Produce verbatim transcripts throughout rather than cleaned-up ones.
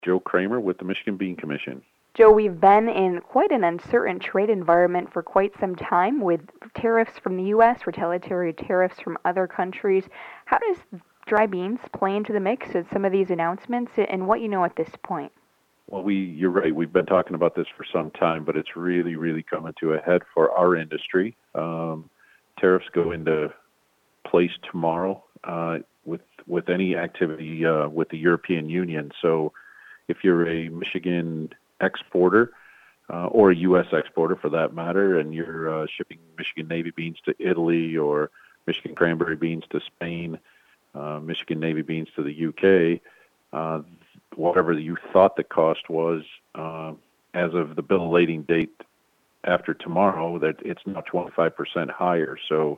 Joe Kramer with the Michigan Bean Commission. Joe, we've been in quite an uncertain trade environment for quite some time with tariffs from the U S, retaliatory tariffs from other countries. How does dry beans play into the mix of some of these announcements and what you know at this point? Well, we you're right. We've been talking about this for some time, but it's really, really coming to a head for our industry. Um, tariffs go into place tomorrow uh, with with any activity uh, with the European Union. So if you're a Michigan exporter uh, or a U S exporter for that matter, and you're uh, shipping Michigan Navy beans to Italy or Michigan cranberry beans to Spain, uh, Michigan Navy beans to the U K, uh, whatever you thought the cost was uh, as of the bill of lading date after tomorrow, that it's now twenty-five percent higher. So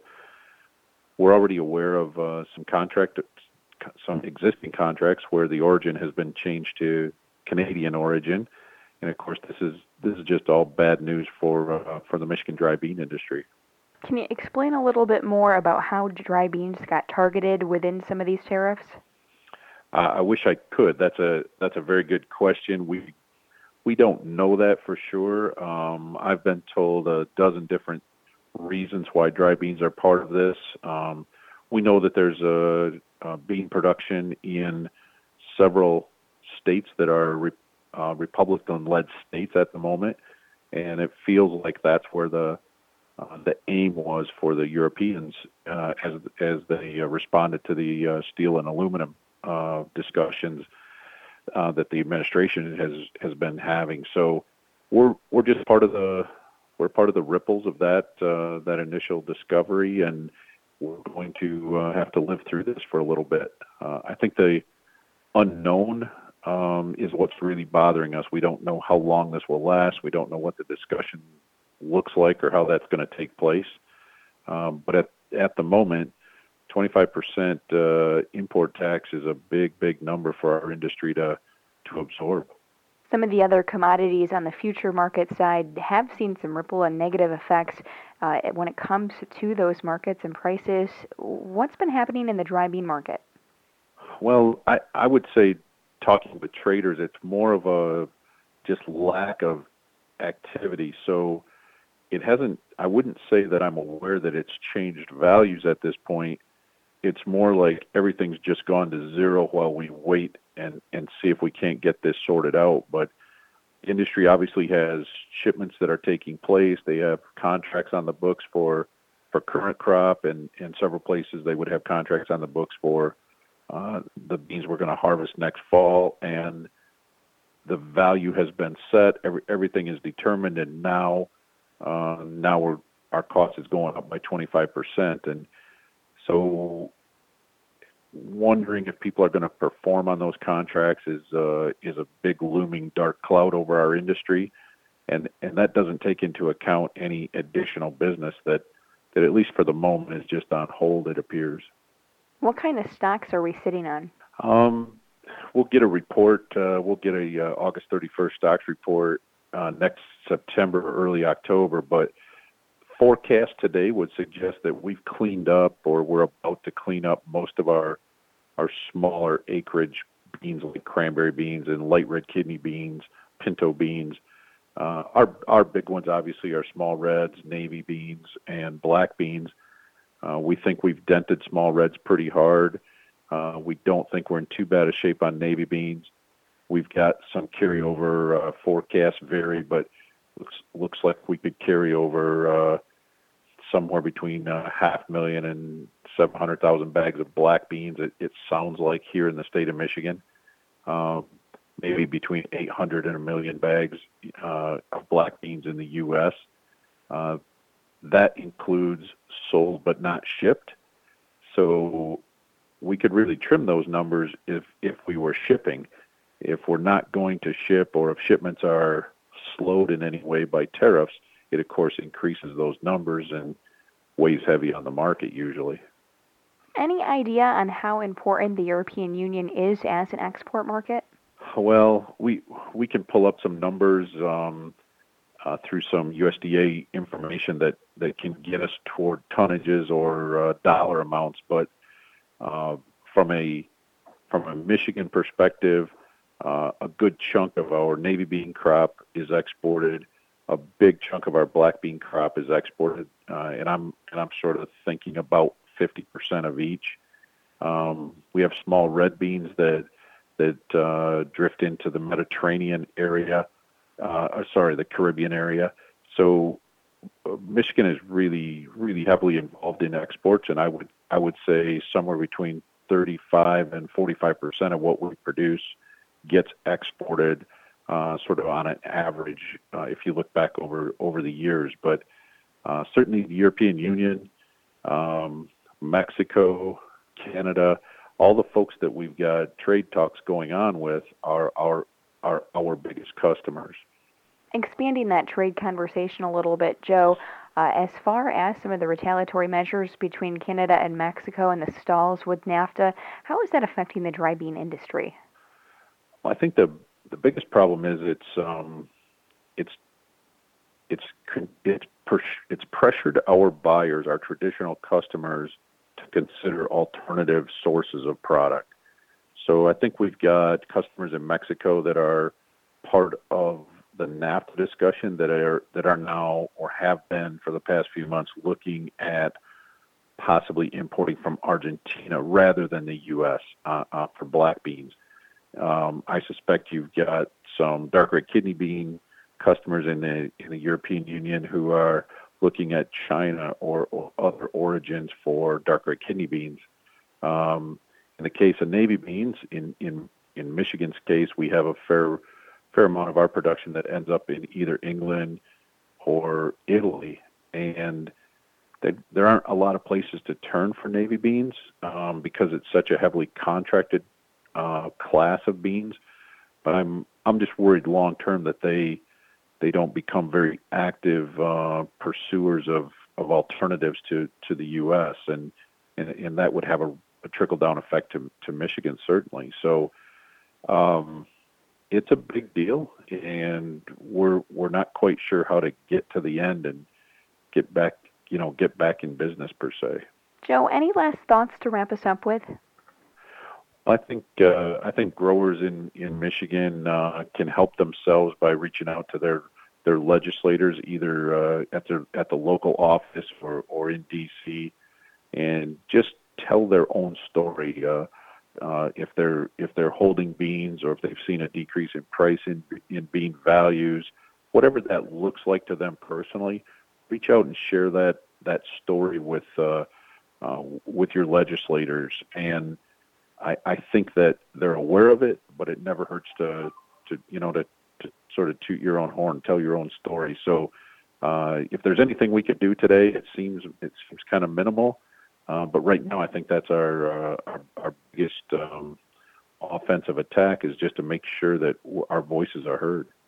we're already aware of uh, some contract, some existing contracts where the origin has been changed to Canadian origin. And of course, this is this is just all bad news for uh, for the Michigan dry bean industry. Can you explain a little bit more about how dry beans got targeted within some of these tariffs? Uh, I wish I could. That's a that's a very good question. We we don't know that for sure. Um, I've been told a dozen different reasons why dry beans are part of this. Um, we know that there's a, a bean production in several states that are re, uh, Republican-led states at the moment, and it feels like that's where the uh, the aim was for the Europeans uh, as as they uh, responded to the uh, steel and aluminum uh, discussions uh, that the administration has has been having. So we're we're just part of the we're part of the ripples of that uh, that initial discovery, and we're going to uh, have to live through this for a little bit. Uh, I think the unknown um, is what's really bothering us. We don't know how long this will last. We don't know what the discussion looks like or how that's going to take place. Um, but at at the moment, twenty-five percent uh, import tax is a big, big number for our industry to to absorb. Some of the other commodities on the future market side have seen some ripple and negative effects uh, when it comes to those markets and prices. What's been happening in the dry bean market? Well, I, I would say, talking with traders, it's more of a just lack of activity. So it hasn't, I wouldn't say that I'm aware that it's changed values at this point. It's more like everything's just gone to zero while we wait and, and see if we can't get this sorted out. But the industry obviously has shipments that are taking place. They have contracts on the books for, for current crop, and in several places they would have contracts on the books for uh, the beans we're going to harvest next fall. And the value has been set. Every, everything is determined, and now uh, now we're, our cost is going up by twenty-five percent. And so wondering if people are going to perform on those contracts is uh, is a big looming dark cloud over our industry, and and that doesn't take into account any additional business that that at least for the moment is just on hold, it appears. What kind of stocks are we sitting on? Um, we'll get a report. Uh, we'll get a uh, August thirty-first stocks report uh, next September or early October, but forecast today would suggest that we've cleaned up, or we're about to clean up, most of our our smaller acreage beans like cranberry beans and light red kidney beans, pinto beans. Uh, our our big ones obviously are small reds, navy beans, and black beans. Uh, we think we've dented small reds pretty hard. Uh, we don't think we're in too bad a shape on navy beans. We've got some carryover. Uh, forecasts vary, but looks looks like we could carry over uh, somewhere between uh, half million and seven hundred thousand bags of black beans. It, it sounds like here in the state of Michigan, um, maybe between eight hundred and a million bags uh, of black beans in the U S. Uh, that includes sold but not shipped. So we could really trim those numbers if, if we were shipping. If we're not going to ship, or if shipments are slowed in any way by tariffs, it of course increases those numbers and weighs heavy on the market usually. Any idea on how important the European Union is as an export market? Well, we we can pull up some numbers um, uh, through some U S D A information that, that can get us toward tonnages or uh, dollar amounts. But uh, from a from a Michigan perspective, Uh, a good chunk of our navy bean crop is exported. A big chunk of our black bean crop is exported, uh, and I'm and I'm sort of thinking about fifty percent of each. Um, we have small red beans that that uh, drift into the Mediterranean area, uh, or sorry, the Caribbean area. So uh, Michigan is really, really heavily involved in exports, and I would I would say somewhere between thirty-five and forty-five percent of what we produce gets exported, uh, sort of on an average, uh, if you look back over over the years. But uh, certainly the European Union, um, Mexico, Canada, all the folks that we've got trade talks going on with are our are our biggest customers. Expanding that trade conversation a little bit, Joe, uh, as far as some of the retaliatory measures between Canada and Mexico and the stalls with NAFTA, how is that affecting the dry bean industry? Well, I think the the biggest problem is it's um, it's it's it's it's pressured our buyers, our traditional customers, to consider alternative sources of product. So I think we've got customers in Mexico that are part of the NAFTA discussion that are that are now or have been for the past few months looking at possibly importing from Argentina rather than the U S uh, uh, for black beans. Um, I suspect you've got some dark red kidney bean customers in the in the European Union who are looking at China or, or other origins for dark red kidney beans. Um, in the case of navy beans, in, in, in Michigan's case, we have a fair fair amount of our production that ends up in either England or Italy, and they, there aren't a lot of places to turn for navy beans um, because it's such a heavily contracted uh, class of beans. But I'm I'm just worried long term that they they don't become very active uh, pursuers of, of alternatives to, to the U S and, and and that would have a, a trickle down effect to to Michigan certainly. So um, it's a big deal, and we're we're not quite sure how to get to the end and get back you know get back in business per se. Joe, any last thoughts to wrap us up with? I think uh, I think growers in in Michigan uh, can help themselves by reaching out to their their legislators, either uh, at their at the local office or or in D C, and just tell their own story. Uh, uh, if they're if they're holding beans, or if they've seen a decrease in price in in bean values, whatever that looks like to them personally, reach out and share that that story with uh, uh, with your legislators. And I, I think that they're aware of it, but it never hurts to, to you know, to, to sort of toot your own horn, tell your own story. So uh, if there's anything we could do today, it seems it seems kind of minimal. Uh, but right now, I think that's our uh, our, our biggest um, offensive attack is just to make sure that our voices are heard.